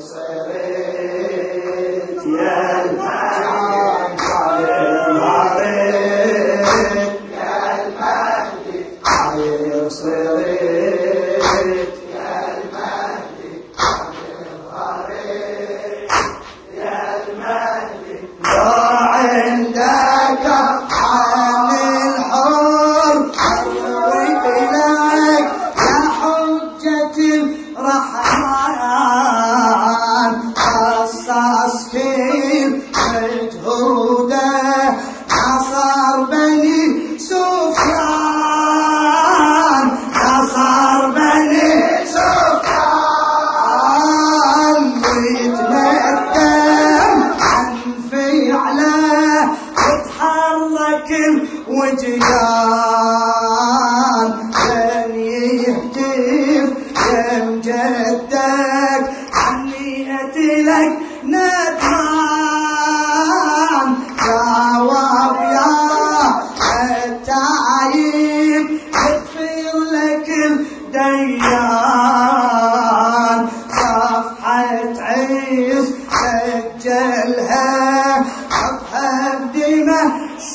صرت يا المجد صرت يا المجد صرت يا المجد يا المجد لا عندك عن الحر حرك لك يا حجة الرحمن قصص كيف مجهوده نصر بني سفيان نصر بني سفيان ويتندم عن فعله وتحرك الوجدان لن يهتف يم جدك عنيت لك ندمان جواب يا التعيب يغفر لك الديان صفحة عيس سجلها حطها بدمه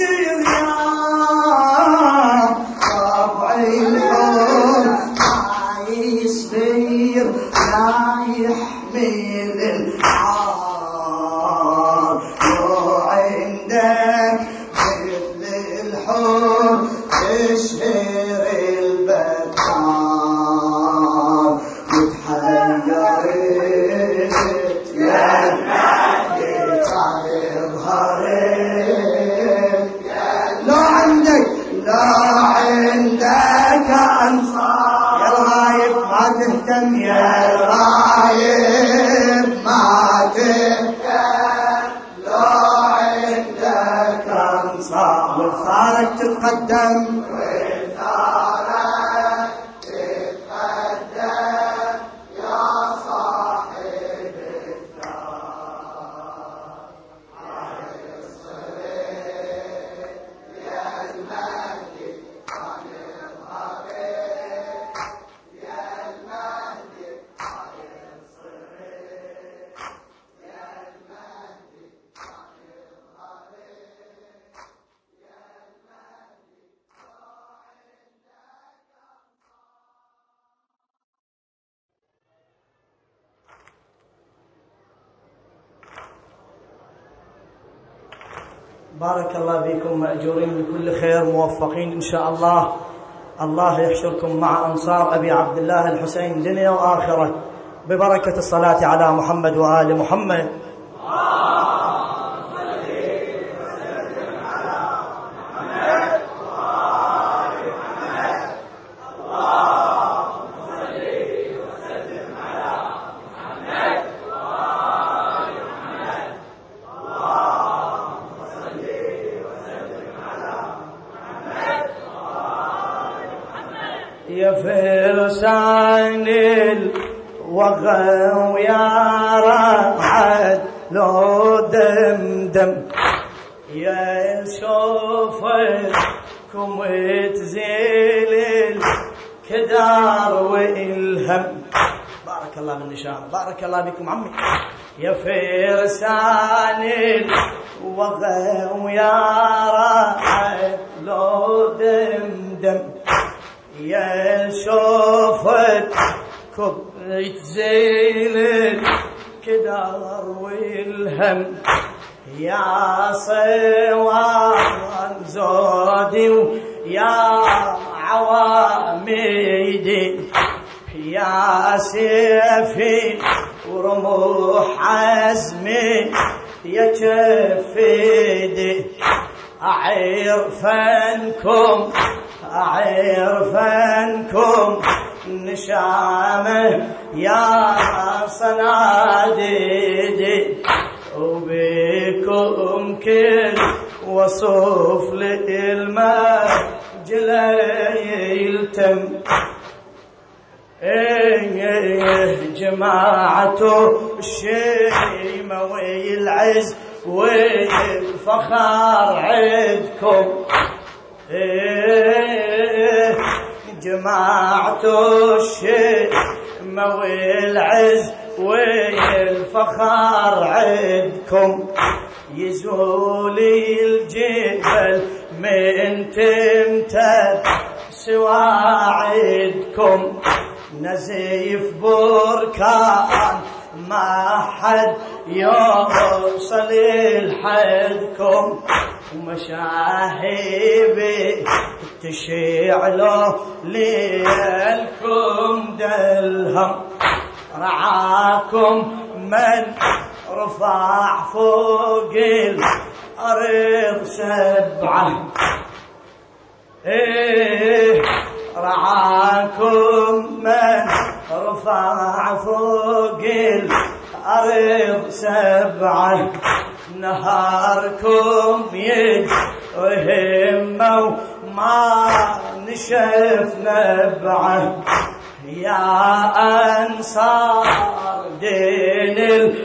شريان طبع الحب ما يصير لا يحمل الحار لو عندك مثل الحب تشهر البكار وتحيرت يا المجد ظهرت لا عندك أنصار يا الغايب ما تهتم يا الغايب ما تهتم لا عندك أنصار وثارك تتقدم يا صاحب بارك الله فيكم، مأجورين بكل خير، موفقين إن شاء الله. الله يحشركم مع أنصار أبي عبد الله الحسين دنيا وآخرة ببركة الصلاة على محمد وآل محمد. يا فرسان الوغى ويا رعد لو دمدم يا شوفكم تزيل الكدار والهم. بارك الله بالنشاء، بارك الله بكم عمي. يا فرسان الوغى ويا رعد لو دمدم يا شوفكم تزيل الكدار والهم يا صوان زودي ويا عواميدي يا سيفي ورموح عزمي يا كفيدي أعرفنكم نشامه يا صناديدي وبكم كل وصف للمجل يلتم. جماعة الشيمة والعز والفخار عدكم، جماعة الشيمة والعز والفخر عدكم يزولي الجبل من تمتد سواعدكم نزيف بركان ما حد يوصل لحدكم ومشاهبي تشعلوا ليلكم دلهم رعاكم من رفع فوق الأرض سبعة رعاكم من رفع فوق الأرض سبعة نهاركم يهمه وما نشف نبعه يا أنصار دين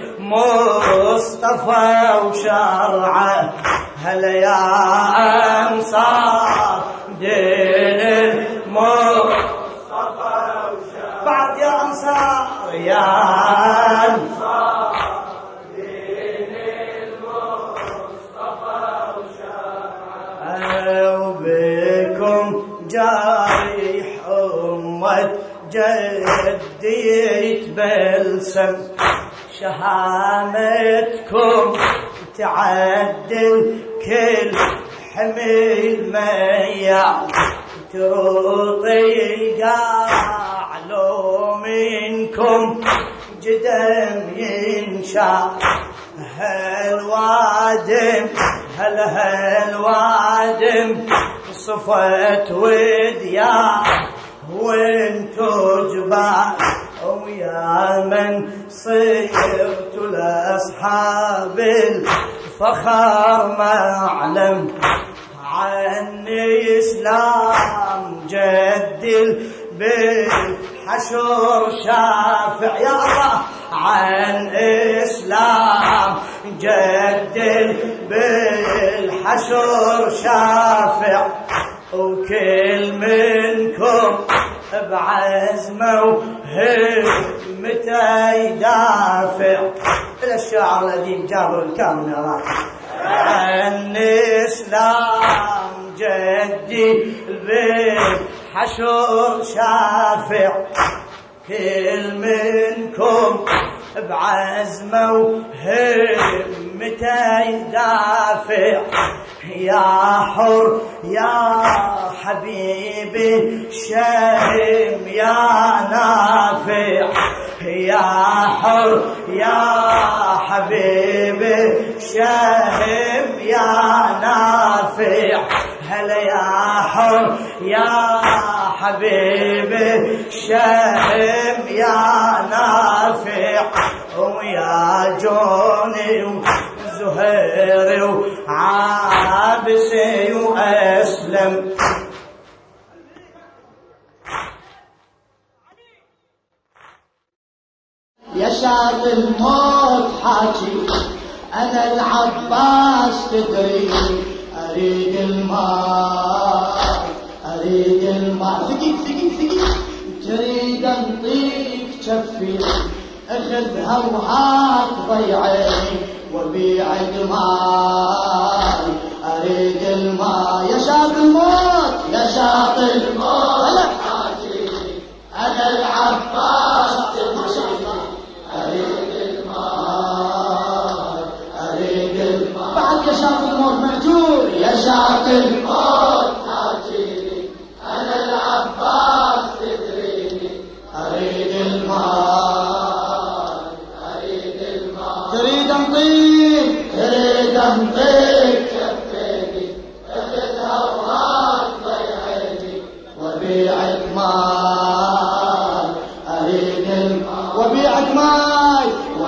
المصطفى وشرعه هلا يا أنصار دين المصطفى وشرعه بعد يا أنصار يا أنصار دين المصطفى وشرعه وبكم جارح أمة جدي يتبلسم شهامتكم تعدل كل حمل ميا تروطي القاع لو منكم جدم ينشا هالوادم هالوادم صفت وديا وانتو جبال ويا من صرت لأصحاب الفخر معلم عن إسلام جدي بالحشر شافع يا الله عن إسلام جدي بالحشر شافع وكل منكم بعزمه وهمته يدافع إلى الشاعر الذي جابر الكامل عن إسلام جدي بالحشر شافع كل منكم بعزمه وهمته يدافع يا حر يا حبيبي شهم يا نافع يا حر يا حبيبي شهم يا نافع هلا يا حر يا حبيبي شهم يا نافع ويا جوني وزهيري وعابسي وأسلم يا شاب الموت حاكي أنا العباس تدري أريد الماء أريد الماء ثقيل تريد أنطيك كفي أخذها وهات ضيعيني وبيع المال أريد الماء يا شاب الموت يا شاب الموت حاكي أنا العباس أريد المال أريد المال بعد يا شاب الموت مأجور يا شاب الموت حاكي أنا العباس تدريني أريد المال أريد المال تريد أنطيك كفيني أخذها وهات ضيعيني وبيعك مال أريد المال وبيعك مال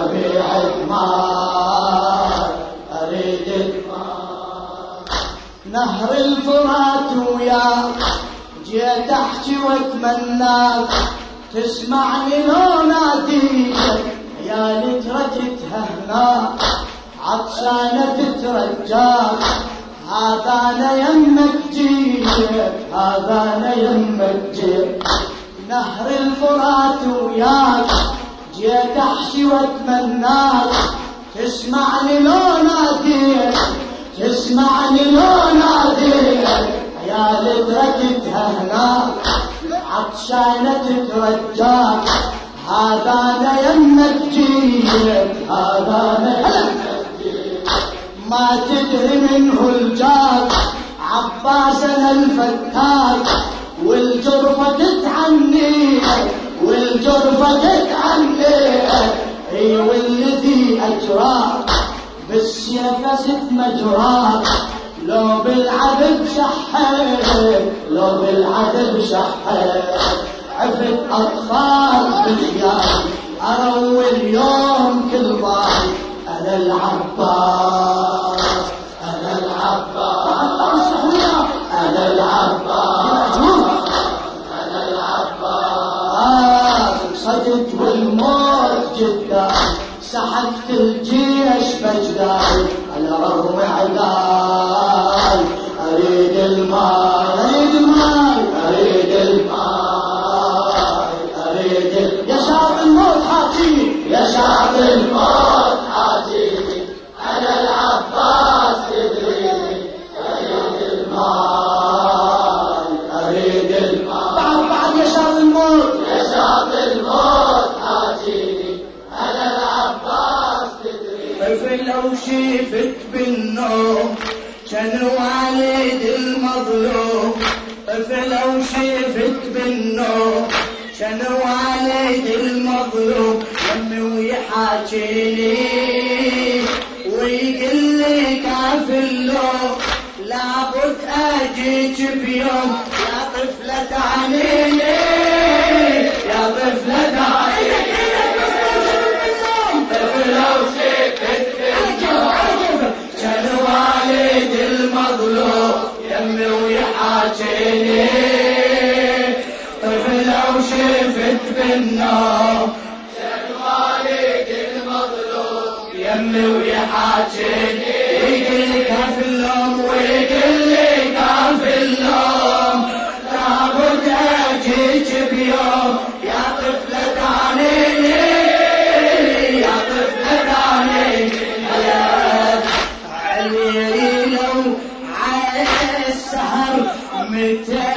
أريد المال نهر الفرات وياك جيت أحكي واتمناك تسمعني لو ناديك يا لترجتها هناك عطشانة تترجاك هذا أنا يمك جيت نهر الفرات وياك جيت احشي واتمناك تسمعني لو ناديت تسمعني لو ناديت عيالي تركتها هناك عطشانة تترجاك هذا انا يمك جيت هذا انا يمك جيت ما تدري منه الجاك عباس انا الفتاك والجرفة تتعني والجرفة تتعني اي والذي اجراك بالسيف ست مجراك لو بالعدد شحيت لو بالعدد شحيت عفت اطفال بخيالي اروي اليوم كل ضاي انا العباس انا العباس انا العباس انا العباس صدت والموت جدا سحقت الجيش بجداي على رغم عداي اريد الماي اريد الماي اريد الماي اريد يا شعب الموت حاكيني يا شعب الموت حاكيني انا العباس تدريني اريد الماي اريد الماي بعد يا شعب الموت يا شعب الموت حاكيني انا العباس تدريني لو شفت بالنوم كان والد المظلوم لو شفت بالنوم كان والد المظلوم يمي ويحاكيني ويقول لي كاف اللوم لابد اجيك بيوم يا طفلة عنيني يا طفلة عنيني لو شفت بالنوم كان والد المظلوم يمي ويحاكيني طفل لو شفت بالنوم كان والد المظلوم يمي ويحاكيني يقول لي كاف اللوم ويقول لي كاف اللوم لابد اجيك بيوم يا طفلة عنيني يا طفلة عنيني علي لو على السهر متعلم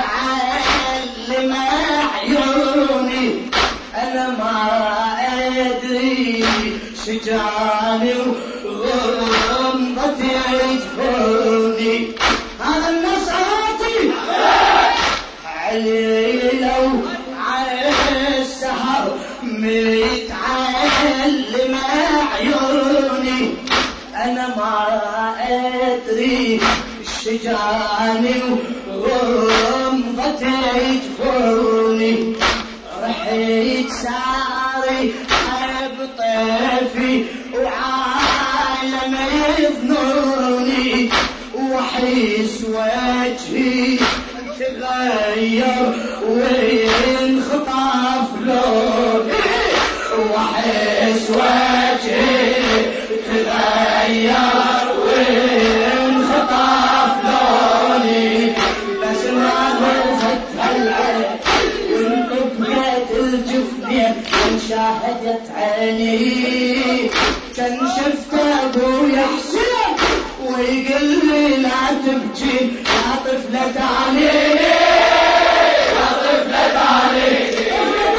عيوني انا ما ادري شجاني وغمضتي يجفوني هذا الناس عاطي علي لو على السهر متعلم عيوني انا ما ادري شجاني وغمضتي يجفوني رحيت ساري بطيفي وعالم يظنوني وحيس وجهي تغير وينخطف لوني وحيس وجهي تغير وينخطف لوني بس ما فتح العين وانقبلت الجفنين وانشاهدت عيني كان شفت ابويا حسين ويقول لي لا تبكي يا طفلة عليني يا طفلة عليني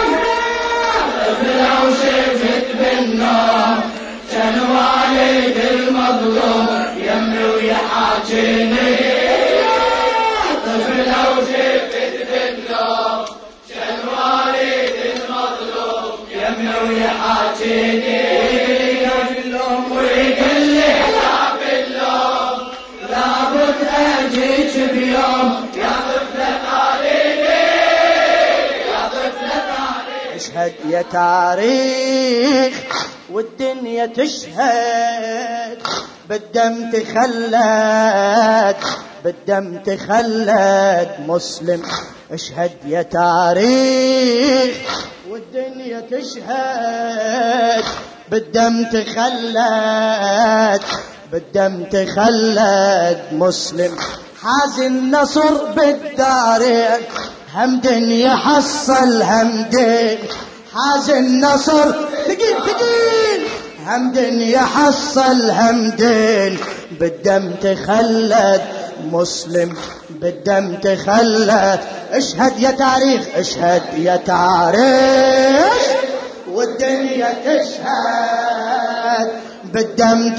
لو شفت بالنوم كان والد المظلوم يمي ويحاكيني طفل لو شفت بالنوم كان والد المظلوم يمي ويحاكيني باللوم ويقول لي لا باللوم لابد اجيك بيوم يا طفلة عليني يا طفلة عليني اشهد يا تاريخ والدنيا تشهد بالدم تخلد بالدم تخلد مسلم اشهد يا تاريخ والدنيا تشهد بالدم تخلد بالدم تخلد مسلم حاز النصر بالدارين هم دنيا حصل هم دين حاز النصر ثقيل همدن يحصل همدن بالدم تخلد مسلم بالدم تخلد اشهد يا تاريخ اشهد يا تاريخ والدنيا تشهد بالدم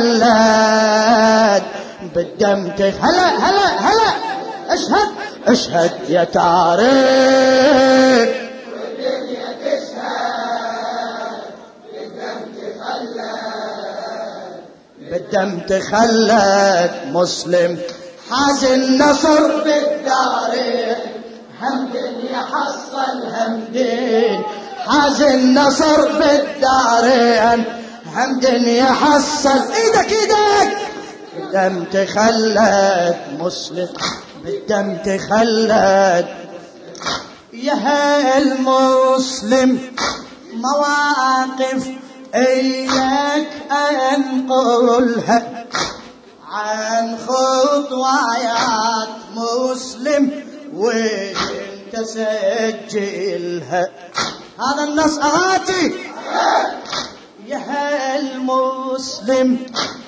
تخلد بالدم هلا اشهد اشهد يا تاريخ والدنيا تشهد بالدم تخلد مسلم حاز النصر بالدارين همدن يحصل همدن حاز النصر بالدارين همدن يحصل ايدك بالدم تخلد مسلم بالدم تخلد يا المسلم مواقف اياك انقلها عن خطوات مسلم وانت سجلها هذا النص اغاتي يا المسلم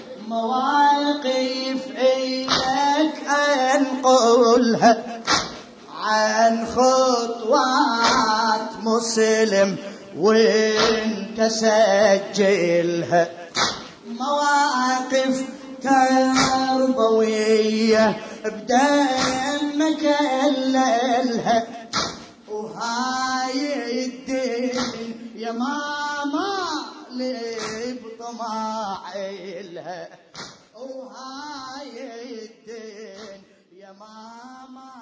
مواقف اياك انقلها عن خطوات مسلم وانت سجلها مواقف تربوية بدمك الليلها وهاي الدين يا ماما لي بطماعي لها وهاي الدين يا ماما